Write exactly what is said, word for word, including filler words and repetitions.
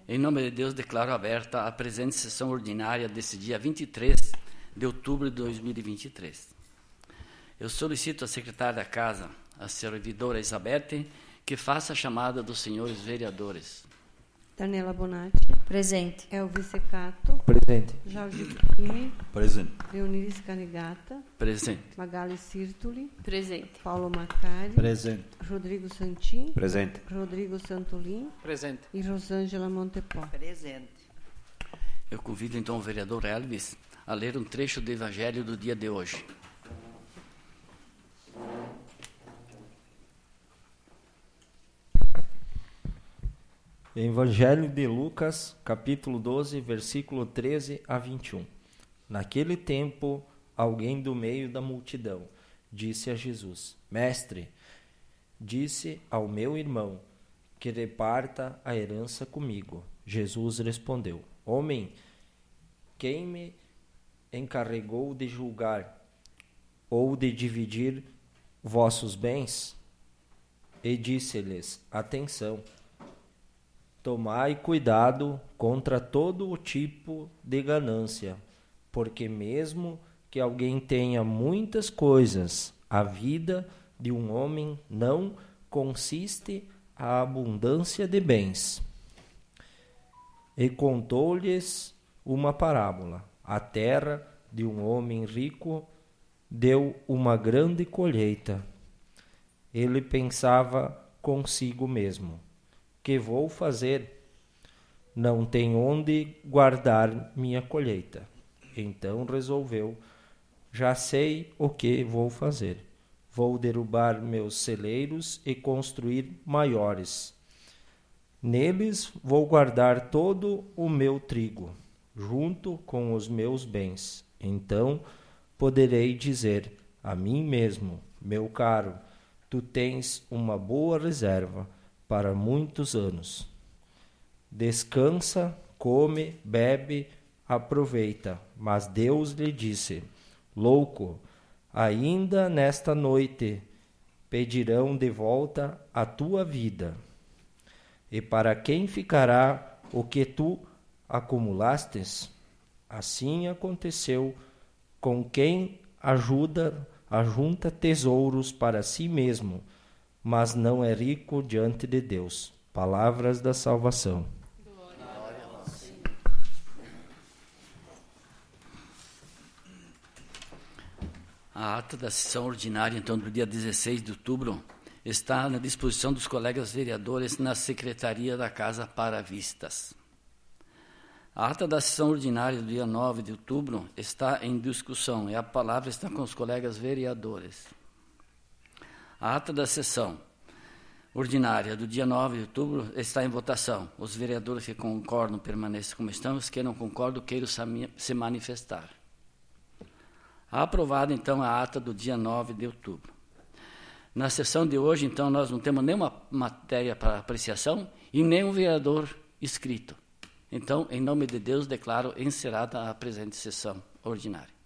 Em nome de Deus, declaro aberta a presente sessão ordinária desse dia vinte e três de outubro de dois mil e vinte e três. Eu solicito à secretária da Casa, a servidora Elizabeth, que faça a chamada dos senhores vereadores. Daniela Bonatti. Presente. Elvis Secato. Presente. Jorge Pime. Presente. Leoniris Canigata. Presente. Magali Sirtuli. Presente. Paulo Macari. Presente. Rodrigo Santin. Presente. Rodrigo Santolin. Presente. E Rosângela Montepó. Presente. Eu convido então o vereador Elvis a ler um trecho do Evangelho do dia de hoje. Evangelho de Lucas, capítulo doze, versículo treze a vinte e um. Naquele tempo, alguém do meio da multidão disse a Jesus: Mestre, disse ao meu irmão que reparta a herança comigo. Jesus respondeu: Homem, quem me encarregou de julgar ou de dividir vossos bens? E disse-lhes: Atenção! Tomai cuidado contra todo o tipo de ganância, porque mesmo que alguém tenha muitas coisas, a vida de um homem não consiste a abundância de bens. E contou-lhes uma parábola. A terra de um homem rico deu uma grande colheita. Ele pensava consigo mesmo: que vou fazer? Não tenho onde guardar minha colheita. Então resolveu: já sei o que vou fazer. Vou derrubar meus celeiros e construir maiores. Neles vou guardar todo o meu trigo, junto com os meus bens. Então poderei dizer a mim mesmo: meu caro, tu tens uma boa reserva para muitos anos. Descansa, come, bebe, aproveita. Mas Deus lhe disse: louco, ainda nesta noite pedirão de volta a tua vida. E para quem ficará o que tu acumulastes? Assim aconteceu com quem ajuda, ajunta tesouros para si mesmo, mas não é rico diante de Deus. Palavras da salvação. Glória a Deus. A ata da sessão ordinária, então, do dia dezesseis de outubro, está na disposição dos colegas vereadores na Secretaria da Casa para vistas. A ata da sessão ordinária do dia nove de outubro está em discussão e a palavra está com os colegas vereadores. A ata da sessão ordinária do dia nove de outubro está em votação. Os vereadores que concordam permaneçam como estão, os que não concordam queiram se manifestar. Aprovada, então, a ata do dia nove de outubro. Na sessão de hoje, então, nós não temos nenhuma matéria para apreciação e nenhum vereador inscrito. Então, em nome de Deus, declaro encerrada a presente sessão ordinária.